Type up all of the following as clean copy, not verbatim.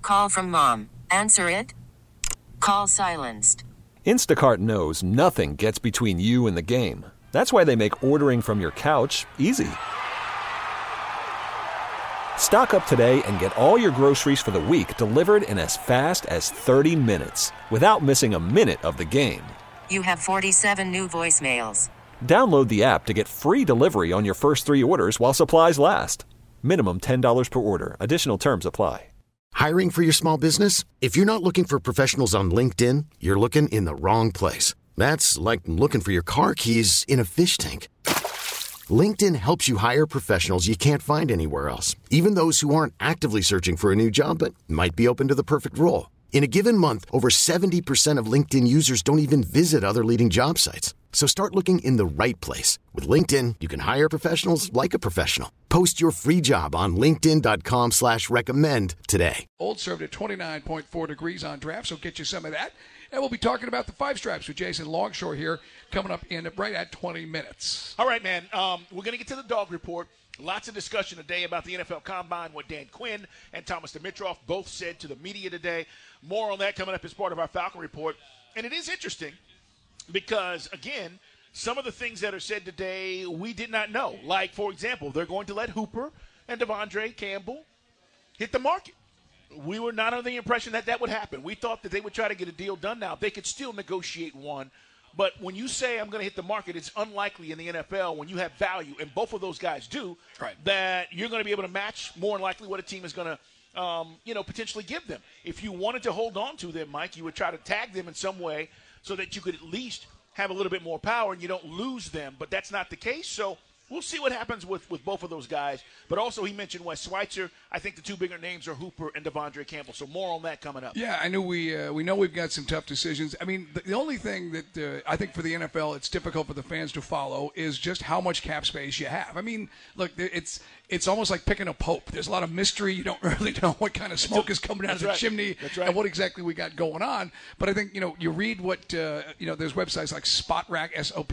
Call from mom. Answer it. Call silenced. Instacart knows nothing gets between you and the game. That's why they make ordering from your couch easy. Stock up today and get all your groceries for the week delivered in as fast as 30 minutes without missing a minute of the game. You have 47 new voicemails. Download the app to get free delivery on your first 3 orders while supplies last. Minimum $10 per order. Additional terms apply. Hiring for your small business? If you're not looking for professionals on LinkedIn, you're looking in the wrong place. That's like looking for your car keys in a fish tank. LinkedIn helps you hire professionals you can't find anywhere else, even those who aren't actively searching for a new job but might be open to the perfect role. In a given month, over 70% of LinkedIn users don't even visit other leading job sites. So start looking in the right place. With LinkedIn, you can hire professionals like a professional. Post your free job on linkedin.com/recommend today. Old served at 29.4 degrees on draft, so get you some of that. And we'll be talking about the five stripes with Jason Longshore here coming up in right at 20 minutes. All right, man. We're going to get to the dog report. Lots of discussion today about the NFL Combine, what Dan Quinn and Thomas Dimitroff both said to the media today. More on that coming up as part of our Falcon report. And it is interesting because, again, some of the things that are said today we did not know. Like, for example, they're going to let Hooper and Devondre Campbell hit the market. We were not under the impression that that would happen. We thought that they would try to get a deal done now. They could still negotiate one. But when you say I'm going to hit the market, it's unlikely in the NFL when you have value, and both of those guys do, right, that you're going to be able to match more than likely what a team is going to potentially give them. If you wanted to hold on to them, Mike, you would try to tag them in some way so that you could at least have a little bit more power and you don't lose them. But that's not the case. So we'll see what happens with both of those guys. But also he mentioned Wes Schweitzer. I think the two bigger names are Hooper and Devondre Campbell. So more on that coming up. Yeah, I know we know we've got some tough decisions. I mean, the only thing that I think for the NFL it's difficult for the fans to follow is just how much cap space you have. I mean, look, it's almost like picking a pope. There's a lot of mystery. You don't really know what kind of smoke is coming out of the chimney and what exactly we got going on. But I think, you read what, there's websites like SpotRack,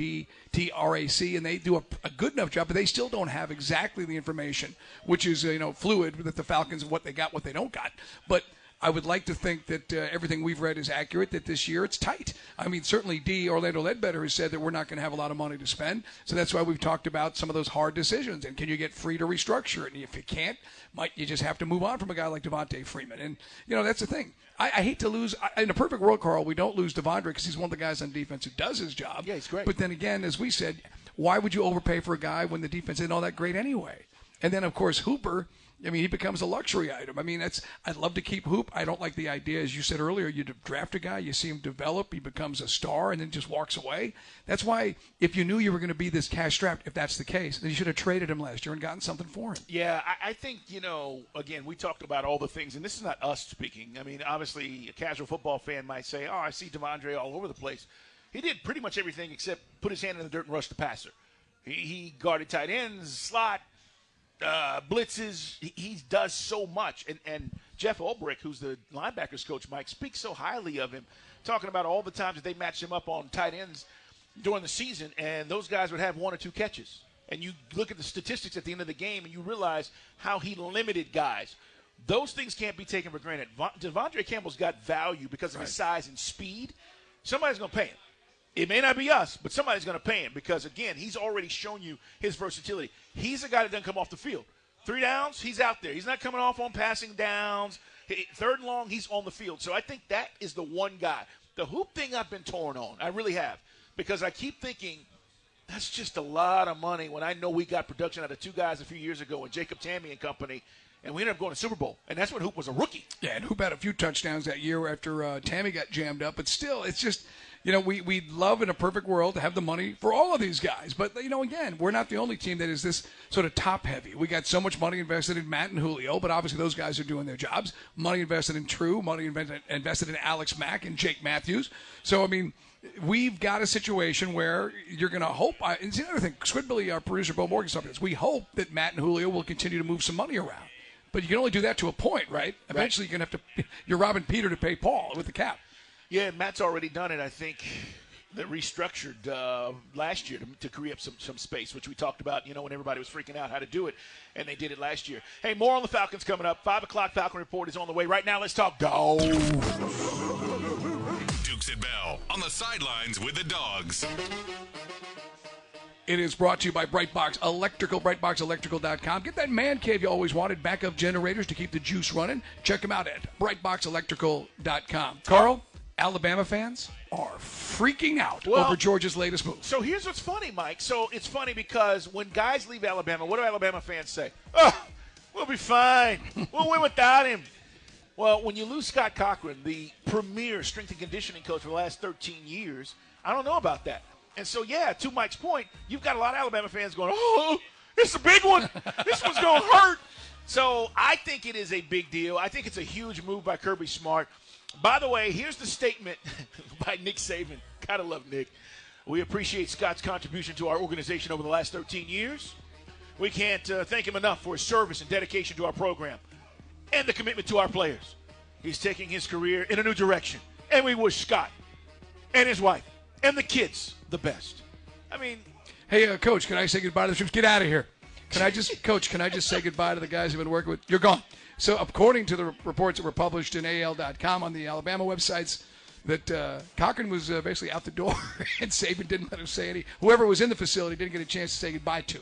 SOPTRAC, and they do a good enough job, but they still don't have exactly the information, which is, fluid with the Falcons and what they got, what they don't got. But I would like to think that everything we've read is accurate, that this year it's tight. I mean, certainly Orlando Ledbetter has said that we're not going to have a lot of money to spend. So that's why we've talked about some of those hard decisions. And can you get free to restructure it? And if you can't, might you just have to move on from a guy like Devontae Freeman? And, that's the thing. I hate to lose. In a perfect world, Carl, we don't lose Devondre because he's one of the guys on defense who does his job. Yeah, he's great. But then again, as we said, why would you overpay for a guy when the defense isn't all that great anyway? And then, of course, Hooper, he becomes a luxury item. I'd love to keep Hoop. I don't like the idea, as you said earlier, you draft a guy, you see him develop, he becomes a star, and then just walks away. That's why if you knew you were going to be this cash-strapped, if that's the case, then you should have traded him last year and gotten something for him. Yeah, I think, again, we talked about all the things, and this is not us speaking. I mean, obviously, a casual football fan might say, I see Devondre all over the place. He did pretty much everything except put his hand in the dirt and rush the passer. He guarded tight ends, slot, blitzes. He does so much. And Jeff Ulbrich, who's the linebackers coach, Mike, speaks so highly of him, talking about all the times that they matched him up on tight ends during the season, and those guys would have 1 or 2 catches. And you look at the statistics at the end of the game, and you realize how he limited guys. Those things can't be taken for granted. Devondre Campbell's got value because of his size and speed. Somebody's going to pay him. It may not be us, but somebody's going to pay him because, again, he's already shown you his versatility. He's a guy that doesn't come off the field. 3 downs, he's out there. He's not coming off on passing downs. 3rd and long, he's on the field. So I think that is the one guy. The Hoop thing I've been torn on. I really have. Because I keep thinking that's just a lot of money when I know we got production out of 2 guys a few years ago in Jacob Tamme and company, and we ended up going to Super Bowl. And that's when Hoop was a rookie. Yeah, and Hoop had a few touchdowns that year after Tamme got jammed up. But still, it's just – we'd love in a perfect world to have the money for all of these guys. But, again, we're not the only team that is this sort of top-heavy. We got so much money invested in Matt and Julio, but obviously those guys are doing their jobs. Money invested in True, money invested in Alex Mack and Jake Matthews. So, we've got a situation where you're going to hope. And it's another thing. Squidbilly, our producer, Bo Morgan, talking this. We hope that Matt and Julio will continue to move some money around. But you can only do that to a point, right? Eventually you're going to have to – you're robbing Peter to pay Paul with the cap. Yeah, Matt's already done it, I think. that restructured last year to create some space, which we talked about, when everybody was freaking out how to do it, and they did it last year. Hey, more on the Falcons coming up. 5 o'clock Falcon Report is on the way. Right now, let's talk Dogs. Dukes and Bell on the sidelines with the Dogs. It is brought to you by Brightbox Electrical, brightboxelectrical.com. Get that man cave you always wanted, backup generators to keep the juice running. Check them out at brightboxelectrical.com. Carl, Alabama fans are freaking out over Georgia's latest move. So here's what's funny, Mike. So it's funny because when guys leave Alabama, what do Alabama fans say? Oh, we'll be fine. We'll win without him. Well, when you lose Scott Cochran, the premier strength and conditioning coach for the last 13 years, I don't know about that. And so, to Mike's point, you've got a lot of Alabama fans going, oh, it's a big one. This one's going to hurt. So I think it is a big deal. I think it's a huge move by Kirby Smart. By the way, here's the statement by Nick Saban. Gotta love Nick. We appreciate Scott's contribution to our organization over the last 13 years. We can't thank him enough for his service and dedication to our program and the commitment to our players. He's taking his career in a new direction. And we wish Scott and his wife and the kids the best. I mean, hey, Coach, can I say goodbye to the troops? Get out of here. Coach, can I just say goodbye to the guys I've been working with? You're gone. So according to the reports that were published in AL.com on the Alabama websites, that Cochran was basically out the door, and Saban didn't let him say any. Whoever was in the facility didn't get a chance to say goodbye to.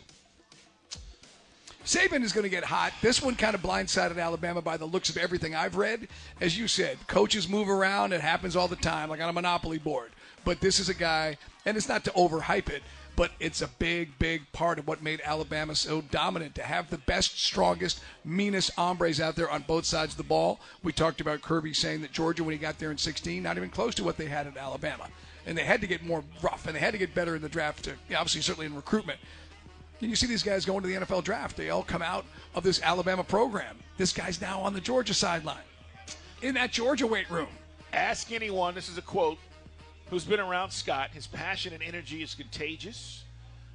Saban is going to get hot. This one kind of blindsided Alabama by the looks of everything I've read. As you said, coaches move around. It happens all the time, like on a Monopoly board. But this is a guy, and it's not to overhype it, but it's a big, big part of what made Alabama so dominant, to have the best, strongest, meanest hombres out there on both sides of the ball. We talked about Kirby saying that Georgia, when he got there in 2016, not even close to what they had at Alabama. And they had to get more rough, and they had to get better in the draft, obviously, certainly in recruitment. And you see these guys going to the NFL draft. They all come out of this Alabama program. This guy's now on the Georgia sideline, in that Georgia weight room. Ask anyone, this is a quote, who's been around Scott. His passion and energy is contagious.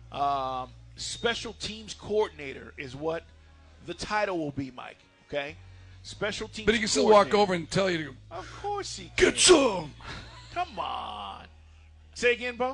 Special teams coordinator is what the title will be, Mike. Okay? Special teams But he can still walk over and tell you to Of course he can. Get some! Come on. Say again, Bo?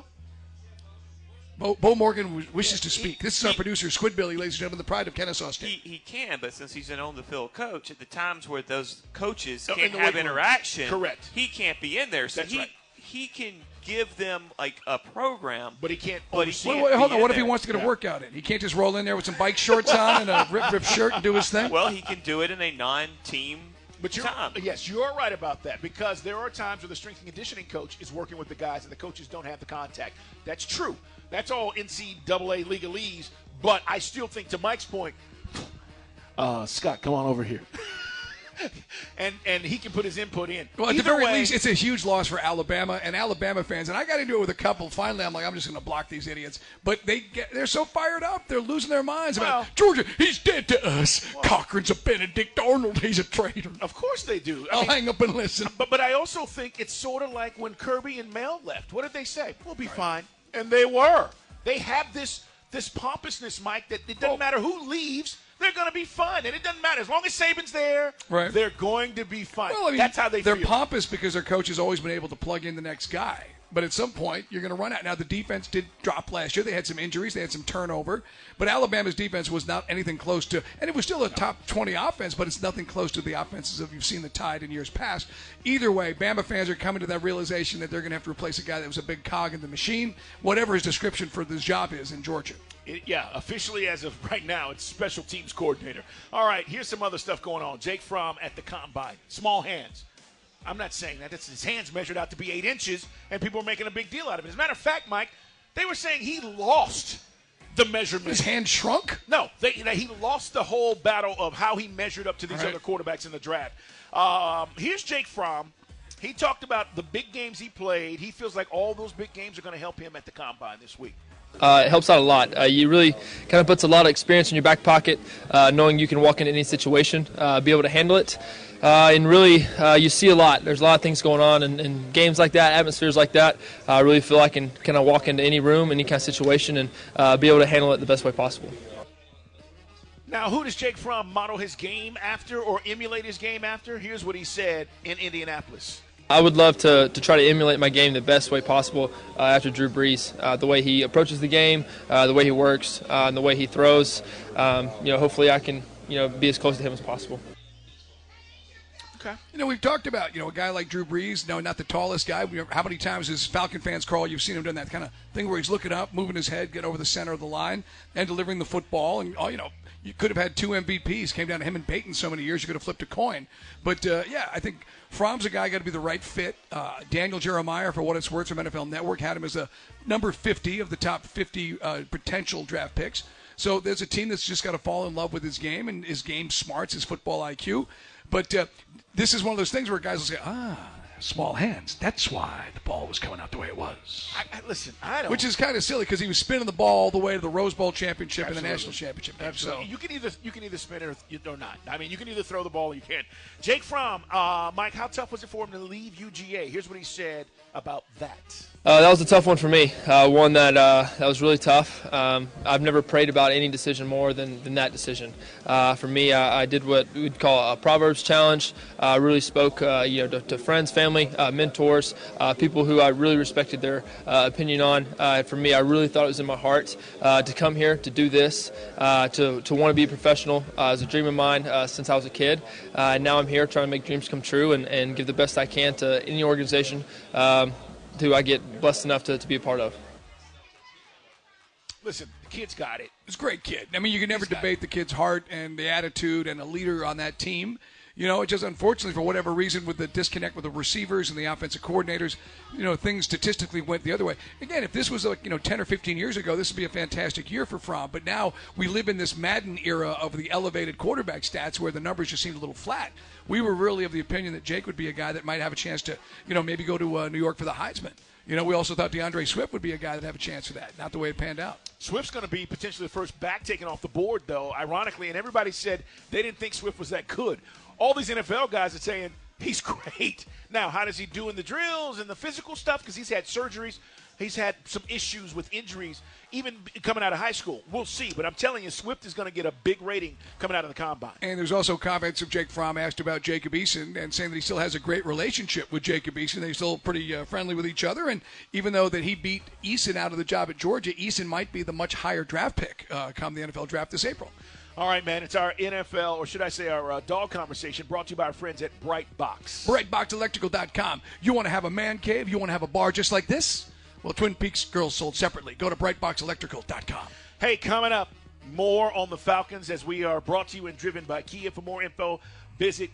Bo Morgan wishes to speak. This is our producer, Squidbilly, ladies and gentlemen, the pride of Kennesaw State. He can, but since he's an on-the-field coach, at the times where those coaches can't have interaction, correct, he can't be in there. So That's right. He can give them like a program, but he can't. Hold on. What if he wants to get a workout in? He can't just roll in there with some bike shorts on and a rip shirt and do his thing? Well, he can do it in a non-team time. Yes, you're right about that, because there are times where the strength and conditioning coach is working with the guys and the coaches don't have the contact. That's true. That's all NCAA legalese, but I still think, to Mike's point, Scott, come on over here. and he can put his input in. Well, at the very least, it's a huge loss for Alabama and Alabama fans. And I got into it with a couple. Finally, I'm like, I'm just going to block these idiots. But they're so fired up. They're losing their minds about Georgia. He's dead to us. Cochran's a Benedict Arnold. He's a traitor. Of course they do. I'll hang up and listen. But I also think it's sort of like when Kirby and Mel left. What did they say? We'll be fine. And they were. They have this pompousness, Mike, that it doesn't matter who leaves. They're going to be fun, and it doesn't matter. As long as Saban's there, they're going to be fun. Well, I mean, that's how they feel. They're pompous because their coach has always been able to plug in the next guy. But at some point, you're going to run out. Now, the defense did drop last year. They had some injuries. They had some turnover. But Alabama's defense was not anything close to – and it was still a top 20 offense, but it's nothing close to the offenses that you've seen the Tide in years past. Either way, Bama fans are coming to that realization that they're going to have to replace a guy that was a big cog in the machine, whatever his description for this job is in Georgia. Officially as of right now, it's special teams coordinator. All right, here's some other stuff going on. Jake Fromm at the Combine. Small hands. I'm not saying that. His hands measured out to be 8 inches, and people are making a big deal out of it. As a matter of fact, Mike, they were saying he lost the measurement. His hand shrunk? No, he lost the whole battle of how he measured up to these other quarterbacks in the draft. Here's Jake Fromm. He talked about the big games he played. He feels like all those big games are going to help him at the Combine this week. It helps out a lot. You really kind of puts a lot of experience in your back pocket, knowing you can walk into any situation, be able to handle it. And really, you see a lot. There's a lot of things going on in games like that, atmospheres like that. I really feel I can kind of walk into any room, any kind of situation, and be able to handle it the best way possible. Now, who does Jake Fromm model his game after or emulate his game after? Here's what he said in Indianapolis. I would love to try to emulate my game the best way possible after Drew Brees. The way he approaches the game, the way he works, and the way he throws. Hopefully I can be as close to him as possible. Okay. We've talked about, a guy like Drew Brees, not the tallest guy. How many times as Falcon fans, Carl, you've seen him doing that kind of thing where he's looking up, moving his head, get over the center of the line, and delivering the football. And, you could have had 2 MVPs. Came down to him and Peyton so many years, you could have flipped a coin. But, I think Fromm's a guy got to be the right fit. Daniel Jeremiah, for what it's worth from NFL Network, had him as a number 50 of the top 50 potential draft picks. So there's a team that's just got to fall in love with his game and his game smarts, his football IQ. But this is one of those things where guys will say, small hands. That's why the ball was coming out the way it was. I don't. Which is kind of silly because he was spinning the ball all the way to the Rose Bowl championship Absolutely. and the national championship. So you can either spin it or not. I mean, you can either throw the ball or you can't. Jake Fromm, Mike, how tough was it for him to leave UGA? Here's what he said about that. That was a tough one for me. One that was really tough. I've never prayed about any decision more than that decision. For me, I did what we'd call a Proverbs challenge. I really spoke, to friends, family, mentors, people who I really respected their opinion on. For me, I really thought it was in my heart to come here to do this, to want to be a professional. It was a dream of mine since I was a kid. And now I'm here trying to make dreams come true and give the best I can to any organization who I get blessed enough to be a part of. Listen, the kid's got it. He's a great kid. I mean, you can never debate the kid's heart and the attitude and a leader on that team. It just unfortunately, for whatever reason, with the disconnect with the receivers and the offensive coordinators, things statistically went the other way. Again, if this was 10 or 15 years ago, this would be a fantastic year for Fromm. But now we live in this Madden era of the elevated quarterback stats where the numbers just seemed a little flat. We were really of the opinion that Jake would be a guy that might have a chance to, maybe go to New York for the Heisman. We also thought DeAndre Swift would be a guy that would have a chance for that. Not the way it panned out. Swift's going to be potentially the first back taken off the board, though, ironically, and everybody said they didn't think Swift was that good. All these NFL guys are saying he's great. Now, how does he do in the drills and the physical stuff? Because he's had surgeries. He's had some issues with injuries, even coming out of high school. We'll see. But I'm telling you, Swift is going to get a big rating coming out of the combine. And there's also comments of Jake Fromm asked about Jacob Eason and saying that he still has a great relationship with Jacob Eason. They're still pretty friendly with each other. And even though that he beat Eason out of the job at Georgia, Eason might be the much higher draft pick come the NFL draft this April. All right, man, it's our NFL, or should I say our dog conversation, brought to you by our friends at Brightbox. BrightboxElectrical.com. You want to have a man cave? You want to have a bar just like this? Well, Twin Peaks girls sold separately. Go to BrightboxElectrical.com. Hey, coming up, more on the Falcons as we are brought to you and driven by Kia. For more info, visit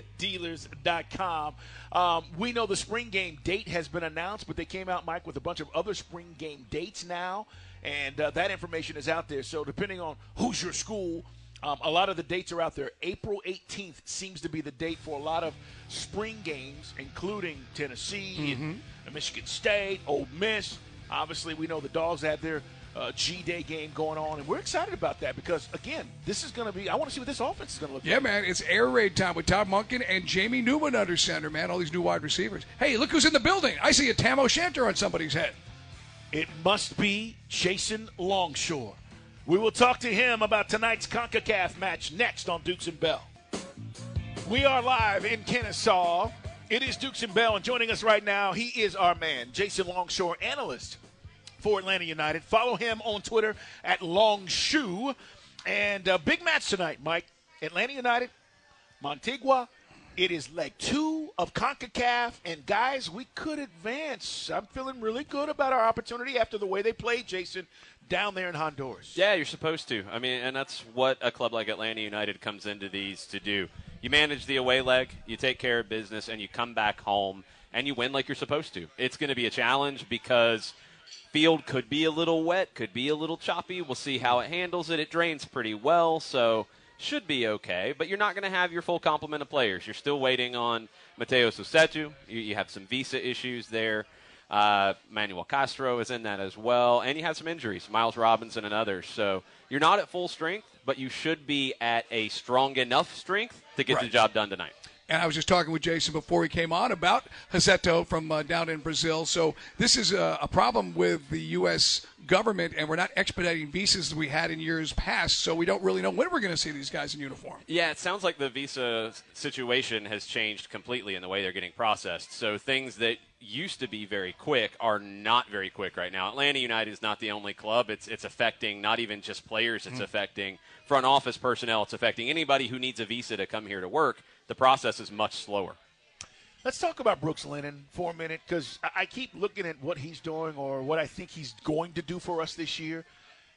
KiaDealers.com. We know the spring game date has been announced, but they came out, Mike, with a bunch of other spring game dates now. And that information is out there. So depending on who's your school, a lot of the dates are out there. April 18th seems to be the date for a lot of spring games, including Tennessee and Michigan State, Ole Miss. Obviously, we know the Dogs have their G-Day game going on, and we're excited about that because, again, this is going to be – I want to see what this offense is going to look like. Yeah, man, it's air raid time with Todd Monken and Jamie Newman under center, man, all these new wide receivers. Hey, look who's in the building. I see a Tam O'Shanter on somebody's head. It must be Jason Longshore. We will talk to him about tonight's CONCACAF match next on Dukes and Bell. We are live in Kennesaw. It is Dukes and Bell, and joining us right now, he is our man, Jason Longshore, analyst for Atlanta United. Follow him on Twitter at Longshoe. And big match tonight, Mike. Atlanta United, Montigua. It is leg 2 of CONCACAF, and guys, we could advance. I'm feeling really good about our opportunity after the way they played, Jason, down there in Honduras. Yeah, you're supposed to. I mean, and that's what a club like Atlanta United comes into these to do. You manage the away leg, you take care of business, and you come back home, and you win like you're supposed to. It's going to be a challenge because field could be a little wet, could be a little choppy. We'll see how it handles it. It drains pretty well, so should be okay, but you're not going to have your full complement of players. You're still waiting on Mateo Susetu. You have some visa issues there. Manuel Castro is in that as well, and you have some injuries, Miles Robinson and others. So you're not at full strength, but you should be at a strong enough strength to get the job done tonight. And I was just talking with Jason before he came on about Rossetto from down in Brazil. So this is a problem with the U.S. government, and we're not expediting visas that we had in years past, so we don't really know when we're going to see these guys in uniform. Yeah, it sounds like the visa situation has changed completely in the way they're getting processed. So things that used to be very quick are not very quick right now. Atlanta United is not the only club. It's affecting not even just players. It's affecting front office personnel. It's affecting anybody who needs a visa to come here to work. The process is much slower. Let's talk about Brooks Lennon for a minute, because I keep looking at what he's doing or what I think he's going to do for us this year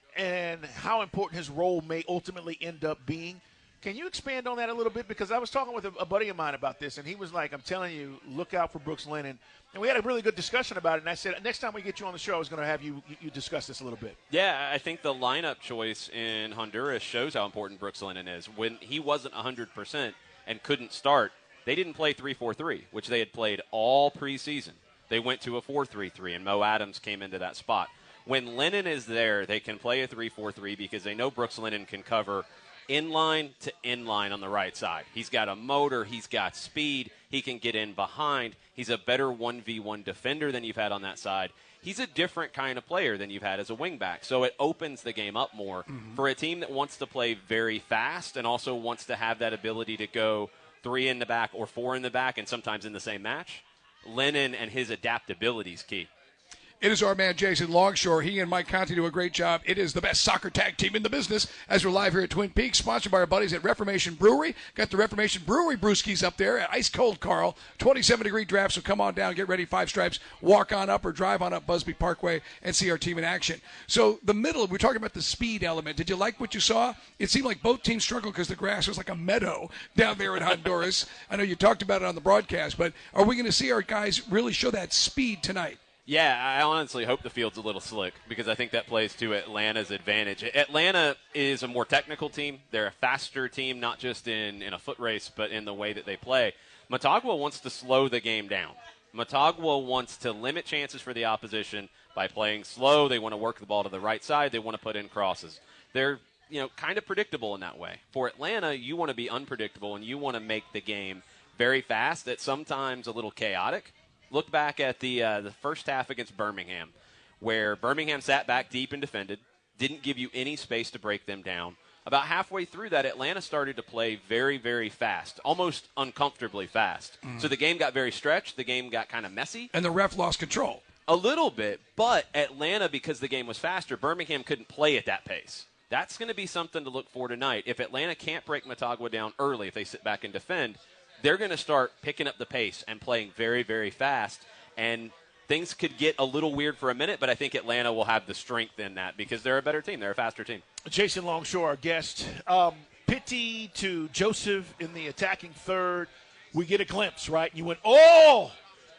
and how important his role may ultimately end up being. Can you expand on that a little bit? Because I was talking with a buddy of mine about this, and he was like, I'm telling you, look out for Brooks Lennon. And we had a really good discussion about it, and I said, next time we get you on the show, I was going to have you discuss this a little bit. Yeah, I think the lineup choice in Honduras shows how important Brooks Lennon is. When he wasn't 100% and couldn't start, they didn't play 3-4-3, which they had played all preseason. They went to a 4-3-3, and Mo Adams came into that spot. When Lennon is there, they can play a 3-4-3 because they know Brooks Lennon can cover inline to inline on the right side. He's got a motor. He's got speed. He can get in behind. He's a better 1v1 defender than you've had on that side. He's a different kind of player than you've had as a wingback. So it opens the game up more for a team that wants to play very fast and also wants to have that ability to go 3 in the back or 4 in the back and sometimes in the same match. Lennon and his adaptability is key. It is our man, Jason Longshore. He and Mike Conti do a great job. It is the best soccer tag team in the business as we're live here at Twin Peaks, sponsored by our buddies at Reformation Brewery. Got the Reformation Brewery brewskis up there at Ice Cold Carl. 27-degree draft, so come on down, get ready, 5 Stripes, walk on up or drive on up Busby Parkway and see our team in action. So the middle, we're talking about the speed element. Did you like what you saw? It seemed like both teams struggled because the grass was like a meadow down there in Honduras. I know you talked about it on the broadcast, but are we going to see our guys really show that speed tonight? Yeah, I honestly hope the field's a little slick because I think that plays to Atlanta's advantage. Atlanta is a more technical team. They're a faster team, not just in a foot race, but in the way that they play. Motagua wants to slow the game down. Motagua wants to limit chances for the opposition by playing slow. They want to work the ball to the right side. They want to put in crosses. They're kind of predictable in that way. For Atlanta, you want to be unpredictable, and you want to make the game very fast, at sometimes a little chaotic. Look back at the first half against Birmingham, where Birmingham sat back deep and defended, didn't give you any space to break them down. About halfway through that, Atlanta started to play very, very fast, almost uncomfortably fast. So the game got very stretched. The game got kind of messy. And the ref lost control. A little bit, but Atlanta, because the game was faster, Birmingham couldn't play at that pace. That's going to be something to look for tonight. If Atlanta can't break Motagua down early, if they sit back and defend, they're going to start picking up the pace and playing very, very fast. And things could get a little weird for a minute, but I think Atlanta will have the strength in that because they're a better team. They're a faster team. Jason Longshore, our guest. Pitti to Joseph in the attacking third. We get a glimpse, right? You went, oh!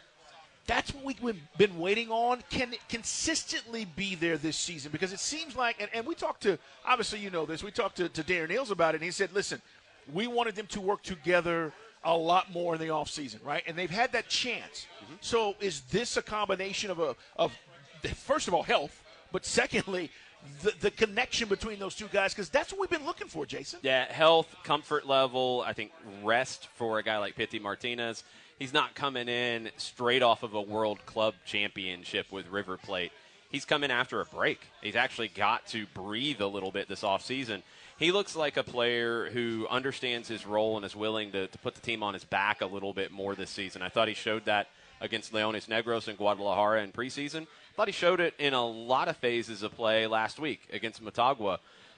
That's what we've been waiting on. Can it consistently be there this season? Because it seems like, and we talked to, obviously you know this, we talked to Darren Eales about it, and he said, listen, we wanted them to work together a lot more in the offseason, right? And they've had that chance. So is this a combination of first of all, health, but secondly, the connection between those two guys? Because that's what we've been looking for, Jason. Yeah, health, comfort level, I think rest for a guy like Pity Martinez. He's not coming in straight off of a World Club Championship with River Plate. He's coming after a break. He's actually got to breathe a little bit this offseason. He looks like a player who understands his role and is willing to put the team on his back a little bit more this season. I thought he showed that against Leones Negros and Guadalajara in preseason. I thought he showed it in a lot of phases of play last week against Motagua.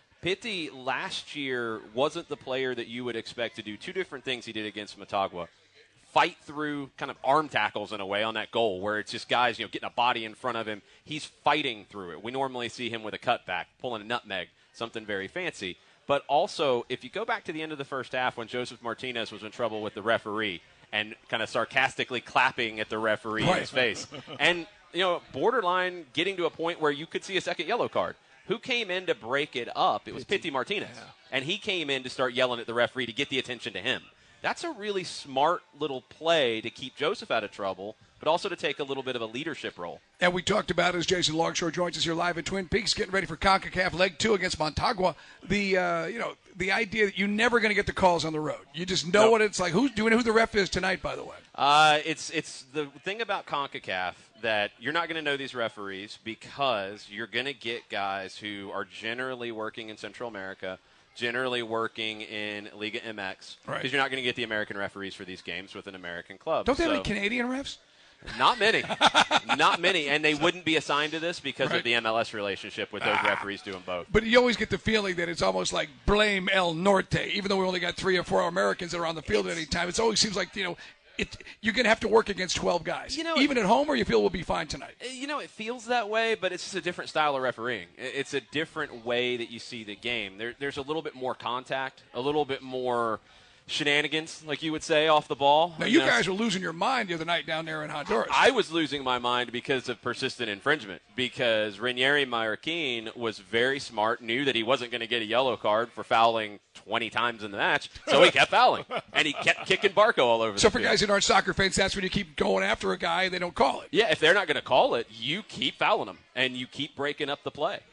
Pitti last year wasn't the player that you would expect to do two different things he did against Motagua. Fight through kind of arm tackles in a way on that goal where it's just guys, getting a body in front of him. He's fighting through it. We normally see him with a cutback, pulling a nutmeg, something very fancy. But also, if you go back to the end of the first half when Joseph Martinez was in trouble with the referee and kind of sarcastically clapping at the referee in his face. And, borderline getting to a point where you could see a second yellow card. Who came in to break it up? It was Pity Martinez. Yeah. And he came in to start yelling at the referee to get the attention to him. That's a really smart little play to keep Joseph out of trouble, but also to take a little bit of a leadership role. And we talked about, as Jason Longshore joins us here live at Twin Peaks, getting ready for CONCACAF Leg 2 against Montagua. The idea that you're never going to get the calls on the road. You just know what it's like. Do you know who the ref is tonight, by the way? It's the thing about CONCACAF that you're not going to know these referees because you're going to get guys who are generally working in Central America, generally working in Liga MX, because you're not going to get the American referees for these games with an American club. Don't they have any Canadian refs? Not many. Not many. And they wouldn't be assigned to this because of the MLS relationship with those referees doing both. But you always get the feeling that it's almost like blame El Norte, even though we only got 3 or 4 Americans that are on the field at any time. It always seems like, you're going to have to work against 12 guys. Even at home, or you feel we'll be fine tonight? It feels that way, but it's just a different style of refereeing. It's a different way that you see the game. There's a little bit more contact, a little bit more shenanigans, like you would say, off the ball. Now, you guys were losing your mind the other night down there in Honduras. I was losing my mind because of persistent infringement, because Ranieri Marroquin was very smart, knew that he wasn't going to get a yellow card for fouling 20 times in the match, so he kept fouling, and he kept kicking Barco all over the field. So for guys that aren't soccer fans, that's when you keep going after a guy and they don't call it. Yeah, if they're not going to call it, you keep fouling them, and you keep breaking up the play.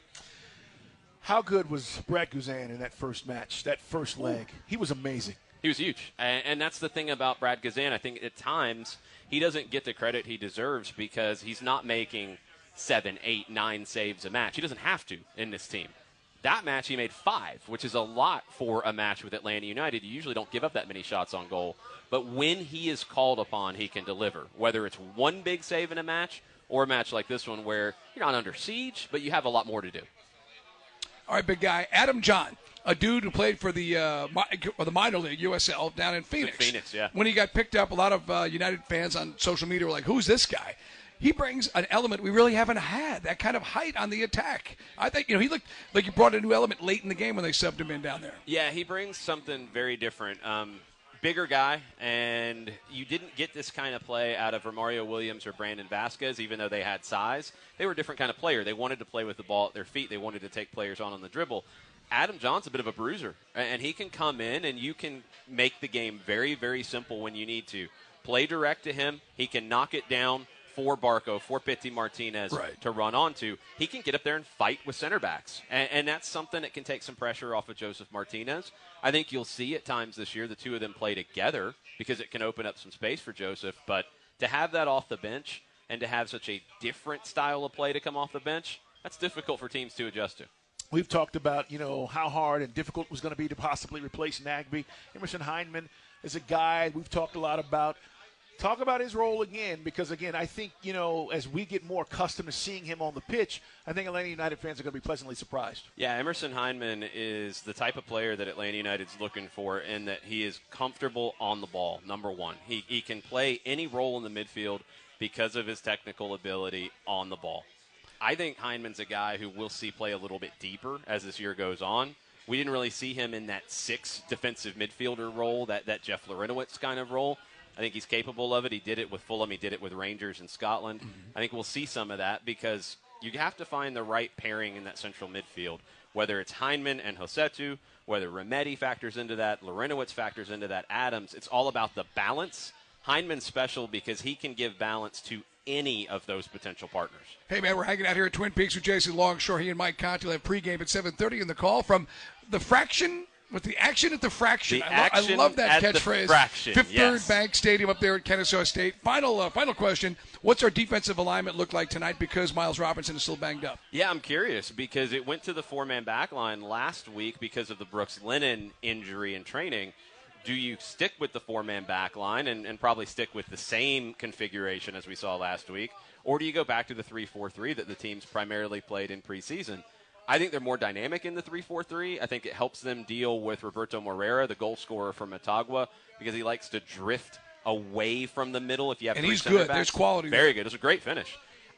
How good was Brad Guzan in that first match, that first leg? He was amazing. He was huge. And that's the thing about Brad Guzan. I think at times he doesn't get the credit he deserves because he's not making 7, 8, 9 saves a match. He doesn't have to in this team. That match he made 5, which is a lot for a match with Atlanta United. You usually don't give up that many shots on goal. But when he is called upon, he can deliver, whether it's one big save in a match or a match like this one where you're not under siege, but you have a lot more to do. All right, big guy. Adam John, a dude who played for the minor league, USL, down in Phoenix. Phoenix, yeah. When he got picked up, a lot of United fans on social media were like, who's this guy? He brings an element we really haven't had, that kind of height on the attack. I think, he looked like he brought a new element late in the game when they subbed him in down there. Yeah, he brings something very different. Bigger guy, and you didn't get this kind of play out of Romario Williams or Brandon Vasquez, even though they had size. They were a different kind of player. They wanted to play with the ball at their feet. They wanted to take players on the dribble. Adam John's a bit of a bruiser, and he can come in, and you can make the game very, very simple when you need to. Play direct to him. He can knock it down for Barco, for Pity Martinez to run onto. He can get up there and fight with center backs, and that's something that can take some pressure off of Joseph Martinez. I think you'll see at times this year the two of them play together because it can open up some space for Joseph, but to have that off the bench and to have such a different style of play to come off the bench, that's difficult for teams to adjust to. We've talked about, how hard and difficult it was going to be to possibly replace Nagbe. Emerson Hyndman is a guy we've talked a lot about. Talk about his role again, because, again, I think, as we get more accustomed to seeing him on the pitch, I think Atlanta United fans are going to be pleasantly surprised. Yeah, Emerson Hyndman is the type of player that Atlanta United's looking for in that he is comfortable on the ball, number one. He can play any role in the midfield because of his technical ability on the ball. I think Hyndman's a guy who we'll see play a little bit deeper as this year goes on. We didn't really see him in that 6 defensive midfielder role, that Jeff Larinowitz kind of role. I think he's capable of it. He did it with Fulham. He did it with Rangers in Scotland. I think we'll see some of that because you have to find the right pairing in that central midfield, whether it's Hyndman and Rossetto, whether Remedi factors into that, Larinowitz factors into that, Adams. It's all about the balance. Hyndman's special because he can give balance to any of those potential partners. Hey, man, we're hanging out here at Twin Peaks with Jason Longshore. He and Mike Conti will have pregame at 7:30 in the call from the Fraction. With the action at the Fraction. I love that catchphrase. Fifth Third Bank Stadium up there at Kennesaw State. Final question. What's our defensive alignment look like tonight because Miles Robinson is still banged up? Yeah, I'm curious because it went to the 4-man back line last week because of the Brooks Lennon injury in training. Do you stick with the 4-man back line and probably stick with the same configuration as we saw last week? Or do you go back to the 3-4-3 that the teams primarily played in preseason? I think they're more dynamic in the 3-4-3. I think it helps them deal with Roberto Moreira, the goal scorer from Motagua, because he likes to drift away from the middle if you have and three he's center good. backs. There's quality. Very good. It was a great finish.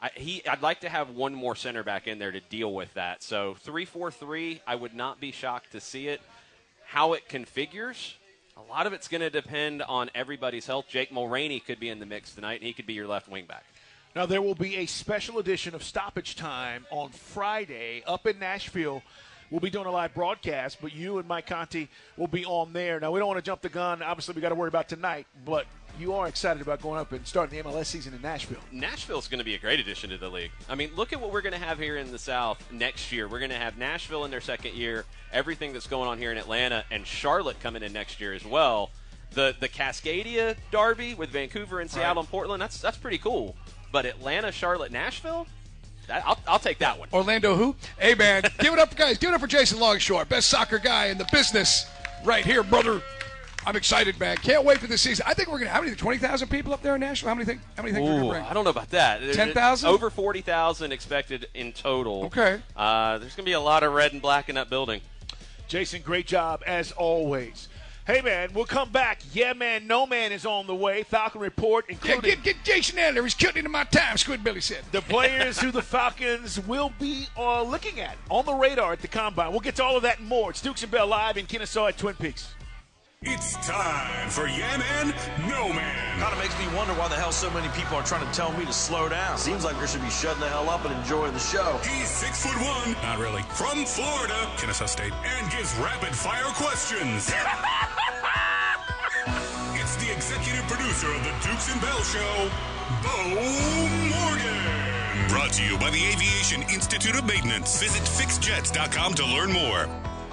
I'd like to have one more center back in there to deal with that. So 3-4-3, I would not be shocked to see it. How it configures, a lot of it's going to depend on everybody's health. Jake Mulroney could be in the mix tonight, and he could be your left wing back. Now, there will be a special edition of Stoppage Time on Friday up in Nashville. We'll be doing a live broadcast, but you and Mike Conti will be on there. Now, we don't want to jump the gun. Obviously, we got to worry about tonight, but you are excited about going up and starting the MLS season in Nashville. Nashville's going to be a great addition to the league. I mean, look at what we're going to have here in the South next year. We're going to have Nashville in their second year, everything that's going on here in Atlanta, and Charlotte coming in next year as well. The Cascadia Derby with Vancouver and Seattle and Portland, that's pretty cool. But Atlanta, Charlotte, Nashville, I'll take that one. Orlando who? Hey, man, give it up, guys. Give it up for Jason Longshore, best soccer guy in the business right here, brother. I'm excited, man. Can't wait for this season. I think we're going to – how many? 20,000 people up there in Nashville? How many think we're going to bring? I don't know about that. 10,000? Over 40,000 expected in total. Okay. There's going to be a lot of red and black in that building. Jason, great job as always. Hey, man, we'll come back. Yeah, man, no man is on the way. Falcon Report, including get Jason out there. He's cutting into my time, Squidbilly said. the players who the Falcons will be looking at on the radar at the Combine. We'll get to all of that and more. It's Dukes and Bell live in Kennesaw at Twin Peaks. It's time for Yeah Man, No Man. Kind of makes me wonder why the hell so many people are trying to tell me to slow down. Seems like they should be shutting the hell up and enjoying the show. He's 6'1", not really, from Florida, Kennesaw State, and gives rapid-fire questions. It's the executive producer of the Dukes and Bell Show, Bo Morgan. Brought to you by the Aviation Institute of Maintenance. Visit fixjets.com to learn more.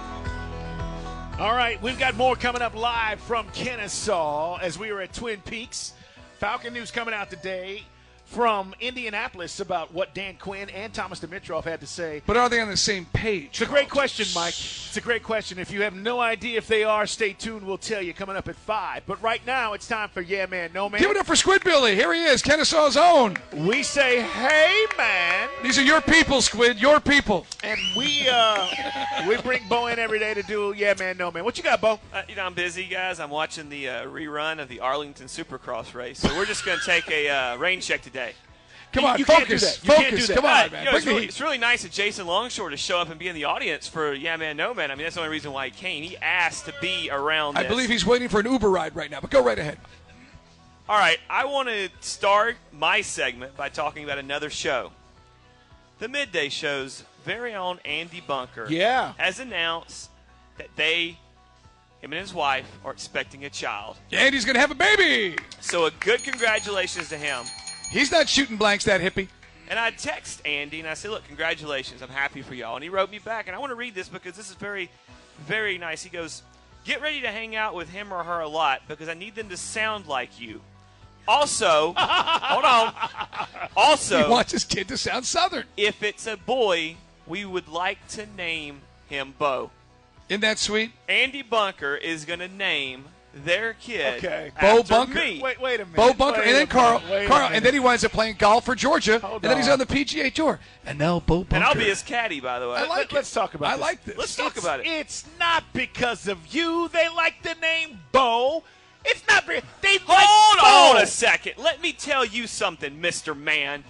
All right, we've got more coming up live from Kennesaw as we are at Twin Peaks. Falcon news coming out today from Indianapolis about what Dan Quinn and Thomas Dimitroff had to say. But are they on the same page? It's a great question, Mike. It's a great question. If you have no idea if they are, stay tuned. We'll tell you coming up at 5. But right now, it's time for Yeah Man, No Man. Give it up for Squidbilly. Here he is, Kennesaw's own. We say, hey, man. These are your people, Squid, your people. And we bring Bo in every day to do Yeah Man, No Man. What you got, Bo? I'm busy, guys. I'm watching the rerun of the Arlington Supercross race. So we're just going to take a rain check today. Come on, you focus. Focus. Come on, man. It's really nice of Jason Longshore to show up and be in the audience for Yeah Man, No Man. I mean, that's the only reason why he came. He asked to be around this. I believe he's waiting for an Uber ride right now, but go right ahead. All right, I want to start my segment by talking about another show. The Midday Show's very own Andy Bunker has announced that him and his wife are expecting a child. Andy's going to have a baby. So a good congratulations to him. He's not shooting blanks, that hippie. And I text Andy, and I said, look, congratulations. I'm happy for y'all. And he wrote me back, and I want to read this because this is very, very nice. He goes, get ready to hang out with him or her a lot because I need them to sound like you. Also, hold on. Also, he wants his kid to sound Southern. If it's a boy, we would like to name him Bo. Isn't that sweet? Andy Bunker is going to name their kid Bo Bunker. Me. Wait a minute. Bo Bunker, and then Carl, and then he winds up playing golf for Georgia, and then he's on the PGA Tour. And now Bo Bunker. And I'll be his caddy, by the way. Let's talk about this. I like this. Let's talk about it. It's not because of you they like the name Bo. It's not because they like Hold Bo. on a second. Let me tell you something, Mr. Man.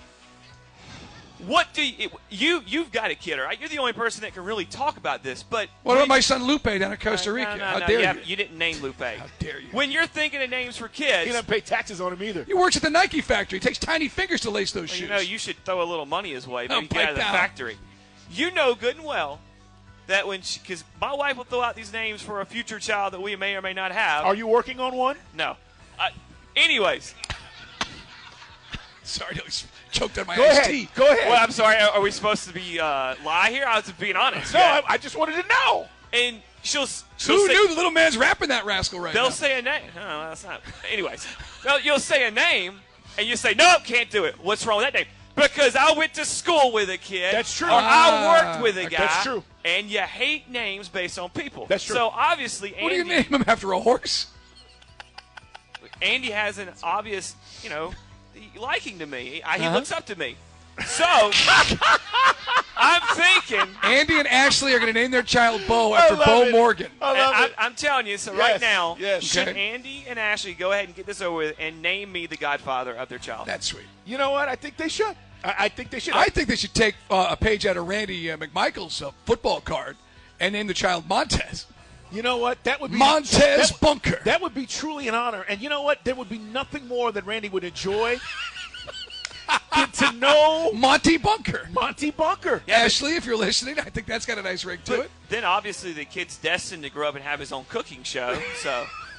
What do you've got a kid, all right? You're the only person that can really talk about this. But what about my son Lupe down in Costa Rica? How dare you? You didn't name Lupe. How dare you? When you're thinking of names for kids, He doesn't pay taxes on him either. He works at the Nike factory. He takes tiny fingers to lace those shoes. You know, you should throw a little money his way. Maybe get out of the down. factory. You know good and well that because my wife will throw out these names for a future child that we may or may not have. Are you working on one? No. Anyways. Sorry, I was choked on my Go iced ahead. tea. Go ahead. Well, I'm sorry. Are we supposed to be lie here? I was being honest. No, I just wanted to know. And she'll Who say, knew the little man's rapping that rascal right now? They'll say a name. No, that's not. Anyways, you'll say a name, and you say, nope, can't do it. What's wrong with that name? Because I went to school with a kid. That's true. Or I worked with a guy. That's true. And you hate names based on people. That's true. So obviously, What do you name him after a horse? Andy has an obvious, liking to me. He looks up to me. So I'm thinking Andy and Ashley are going to name their child Bo after Bo Morgan. I'm telling you, right now, should Okay. Andy and Ashley go ahead and get this over with and name me the godfather of their child? That's sweet. You know what? I think they should. I think they should. I think they should take a page out of Randy McMichael's football card and name the child Montez. You know what? That would be Montez Bunker. That would be truly an honor. And you know what? There would be nothing more that Randy would enjoy to know Monty Bunker. Monty Bunker. Yeah, Ashley, if you're listening, I think that's got a nice ring to it. Then obviously the kid's destined to grow up and have his own cooking show. So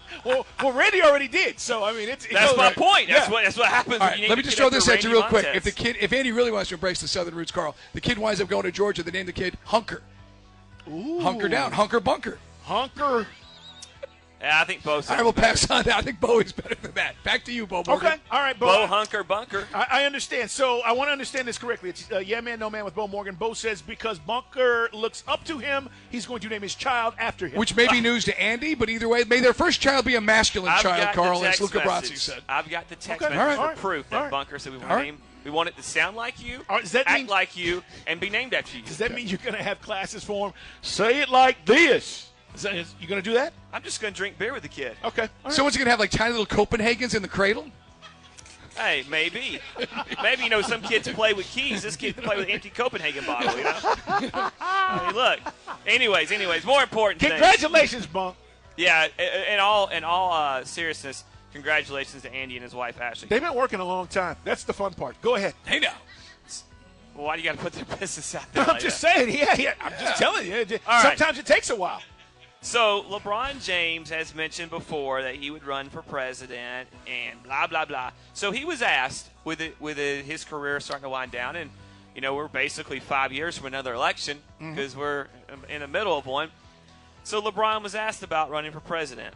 well, Randy already did. So I mean, that's my point. That's what happens. All when right, you let me just throw this at you real quick. Montez. If Andy really wants to embrace the Southern roots, Carl, the kid winds up going to Georgia. They named the kid Hunker. Ooh. Hunker down, Hunker Bunker. Hunker. Yeah, I think Bo. All right, we'll pass on that. I think Bo is better than that. Back to you, Bo. Morgan. Okay, all right, Bo. Bo Hunker Bunker. I understand. So I want to understand this correctly. It's Yeah Man, No Man with Bo Morgan. Bo says because Bunker looks up to him, he's going to name his child after him. Which may be news to Andy, but either way, may their first child be a masculine child, Carl, as Luca Brasi said. I've got the text Okay. message All right. for proof that All right. Bunker said we want All to right. name. We want it to sound like you, Does that act mean- like you, and be named after you. Does that mean you're going to have classes for him? Say it like this. You going to do that? I'm just going to drink beer with the kid. Okay. All right. Someone's going to have like tiny little Copenhagens in the cradle? Hey, maybe. Maybe, some kids play with keys. This kid play with empty Copenhagen bottle, I mean, look. Anyways, more important things. Congratulations, Bunk. Yeah, in all seriousness, congratulations to Andy and his wife, Ashley. They've been working a long time. That's the fun part. Go ahead. Hey, now. Well, why do you got to put their business out there? I'm like just that? saying. Yeah. I'm just telling you. All right. Sometimes it takes a while. So LeBron James has mentioned before that he would run for president and blah, blah, blah. So he was asked with his career starting to wind down, and, we're basically 5 years from another election because we're in the middle of one. So LeBron was asked about running for president.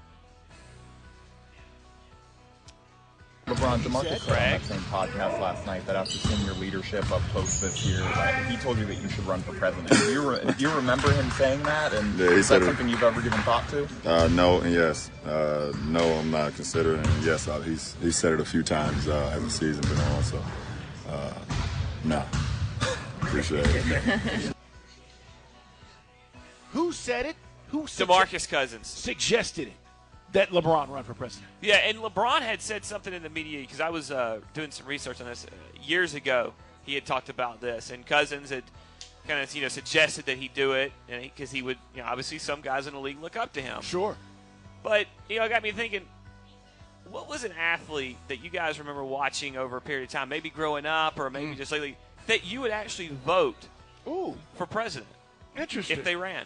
LeBron, DeMarcus said on that same podcast last night that after seeing your leadership up close this year, that he told you that you should run for president. Do you remember him saying that? And yeah, is that something you've ever given thought to? No and yes. No, I'm not considering. And yes, he's said it a few times as the season been on. So, no. Appreciate it. Who said it? DeMarcus Cousins suggested it, that LeBron run for president. Yeah, and LeBron had said something in the media because I was doing some research on this years ago. He had talked about this, and Cousins had kind of suggested that he do it, and because he would obviously some guys in the league look up to him. Sure, but it got me thinking. What was an athlete that you guys remember watching over a period of time, maybe growing up or maybe just lately, that you would actually vote for president? Interesting. If they ran.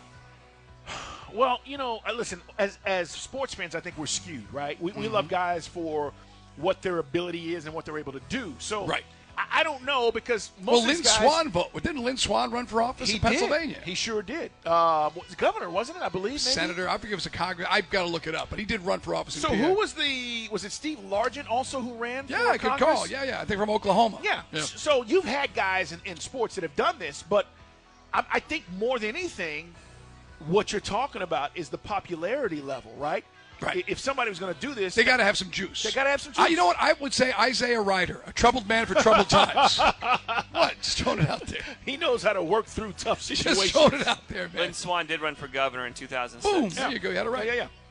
Well, listen, as sports fans, I think we're skewed, right? We love guys for what their ability is and what they're able to do. So right. I don't know because most of these guys, Swan vote. Didn't Lynn Swan run for office in Pennsylvania? He sure did. Governor, wasn't it? I believe. Maybe? Senator. I forget if it was a Congress. I've got to look it up, but he did run for office. So in PA. who was was it Steve Largent also who ran? Yeah, for good Congress? call. Yeah. I think from Oklahoma. Yeah. So you've had guys in sports that have done this, but I think more than anything, what you're talking about is the popularity level, right? Right. If somebody was going to do this, they got to have some juice. They got to have some juice. You know what? I would say Isaiah Ryder, a troubled man for troubled times. What? Just throwing it out there. He knows how to work through tough situations. Just throwing it out there, man. Lynn Swan did run for governor in 2006. Boom. There you go. You had it right.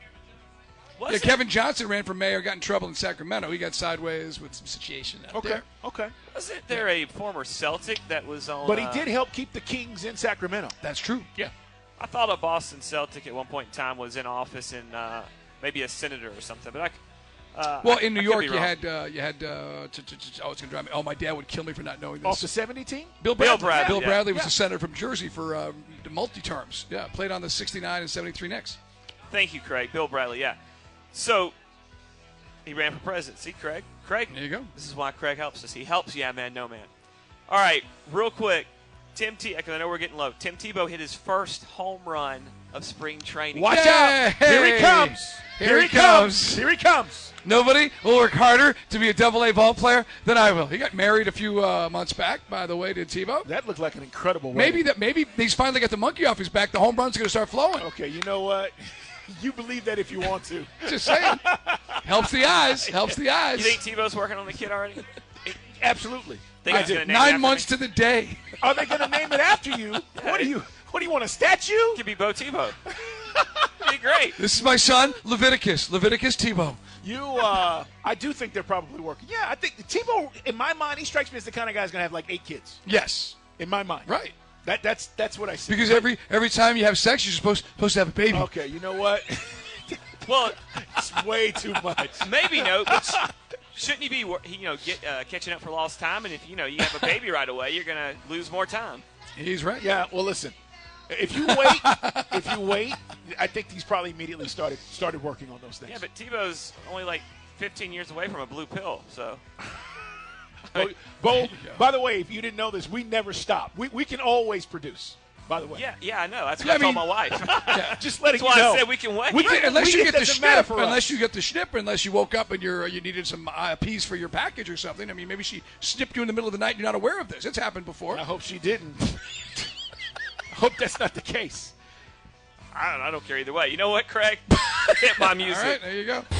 Yeah. Kevin Johnson ran for mayor, got in trouble in Sacramento. He got sideways with some situation out there. Okay. Wasn't there a former Celtic that was on? But he did help keep the Kings in Sacramento. That's true. Yeah. I thought a Boston Celtic at one point in time was in office and maybe a senator or something. But in New York, you had it's going to drive me. Oh, my dad would kill me for not knowing this. Off the 70 team? Bill Bradley. Yeah. Bill Bradley was a senator from Jersey for multi-terms. Yeah, played on the 69 and 73 Knicks. Thank you, Craig. Bill Bradley, yeah. So he ran for president. See, Craig? Craig, there you go. This is why Craig helps us. He helps Yeah Man, No Man. All right, real quick. Tim Tebow, because I know we're getting low. Tim Tebow hit his first home run of spring training. Watch out. Here he comes. Here he comes. Here he comes. Nobody will work harder to be a double-A ball player than I will. He got married a few months back, by the way, to Tebow. That looked like an incredible way. Maybe he's finally got the monkey off his back. The home run's going to start flowing. Okay, you know what? You believe that if you want to. Just saying. Helps the eyes. Helps the eyes. You think Tebow's working on the kid already? Absolutely. Think I did. 9 months to the day. Are they going to name it after you? What do you want, a statue? It could be Bo Tebow. It'd be great. This is my son, Leviticus Tebow. I do think they're probably working. Yeah, I think Tebow, in my mind, he strikes me as the kind of guy who's going to have like 8 kids. Yes. In my mind. Right. That's what I see. Because every time you have sex, you're supposed to have a baby. Okay, you know what? Well, it's way too much. Maybe no, but shouldn't he be catching up for lost time? And if you have a baby right away, you're going to lose more time. He's right. Yeah. Well, listen. If you wait, I think he's probably immediately started working on those things. Yeah, but Tebow's only like 15 years away from a blue pill, so. Bo, by the way, if you didn't know this, we never stop. We can always produce. By the way, yeah, I know. That's what I told my wife. Just letting That's you why know. I said we can wait. Unless you get the snip, unless you woke up and you needed some peas for your package or something. I mean, maybe she snipped you in the middle of the night and you're not aware of this. It's happened before. I hope she didn't. I hope that's not the case. I don't care either way. You know what, Craig? Hit my music. All right, there you go.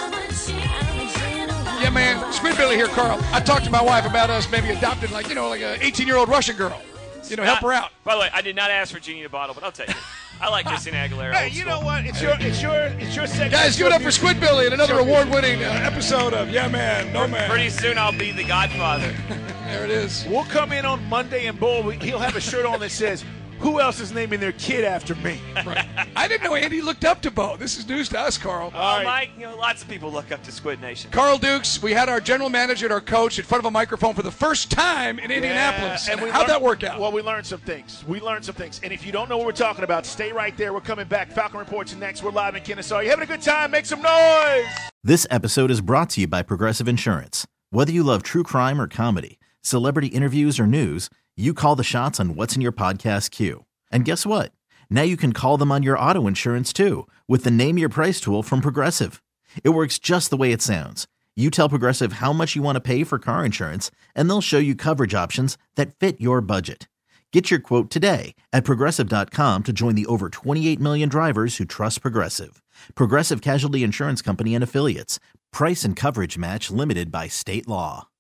Yeah, man. Squidbilly here, Carl. I talked to my wife about us maybe adopting, like an 18-year-old Russian girl. Help her out. By the way, I did not ask for Genie Bottle, but I'll take it. I like Christina Aguilera. Hey, you know what? It's your segment. Guys, give it up for Squidbilly and another award-winning episode of Yeah Man, No Man. Pretty soon I'll be the Godfather. There it is. We'll come in on Monday and Bull. He'll have a shirt on that says, "Who else is naming their kid after me?" Right. I didn't know Andy looked up to Bo. This is news to us, Carl. All right. Mike, lots of people look up to Squid Nation. Carl Dukes, we had our general manager and our coach in front of a microphone for the first time in Indianapolis. And how'd that work out? Well, we learned some things. And if you don't know what we're talking about, stay right there. We're coming back. Falcon Reports next. We're live in Kennesaw. You having a good time? Make some noise. This episode is brought to you by Progressive Insurance. Whether you love true crime or comedy, celebrity interviews or news, you call the shots on what's in your podcast queue. And guess what? Now you can call them on your auto insurance too with the Name Your Price tool from Progressive. It works just the way it sounds. You tell Progressive how much you want to pay for car insurance, and they'll show you coverage options that fit your budget. Get your quote today at Progressive.com to join the over 28 million drivers who trust Progressive. Progressive Casualty Insurance Company and Affiliates. Price and coverage match limited by state law.